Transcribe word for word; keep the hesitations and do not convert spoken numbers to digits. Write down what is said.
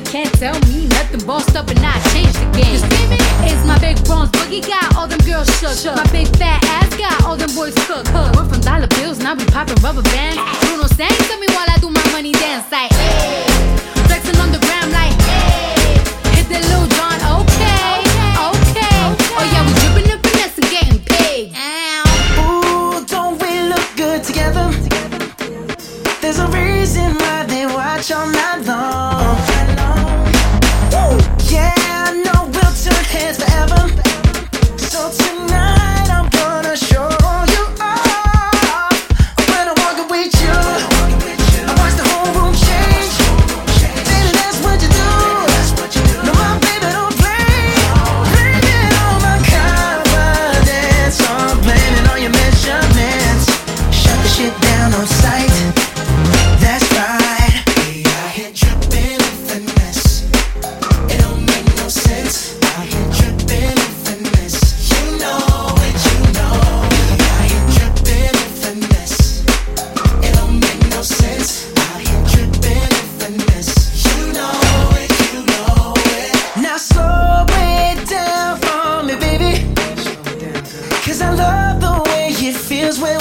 can't tell me nothing. Bossed up and I changed the game. You see me? It's my big bronze boogie got all them girls shook. shook. My big fat ass got all them boys cook. cook. We're from dollar bills, now we popping rubber bands. Bruno sang to me while I do my money dance like, hey. Flexing on the gram like, hey. Hit the Lil Jon, okay, okay. Oh yeah, we dripping and finesse and getting paid. Ooh, don't we look good together? There's a reason why they watch all night long. Woo! Yeah, I know we'll turn heads forever. So tonight I'm gonna show you off. When I walk with you, I watch the whole room change. Baby, that's what you do. No, my baby don't play. Blaming all my confidence, I'm blaming all your measurements. Shut the shit down on sight. That's right. We out here dripping in finesse. It don't make no sense. Out here dripping in finesse. You know it, you know. We out here dripping in finesse. It don't make no sense. Out here dripping in finesse. You know it, you know it. Now slow it down for me, baby. 'Cause I love the way it feels when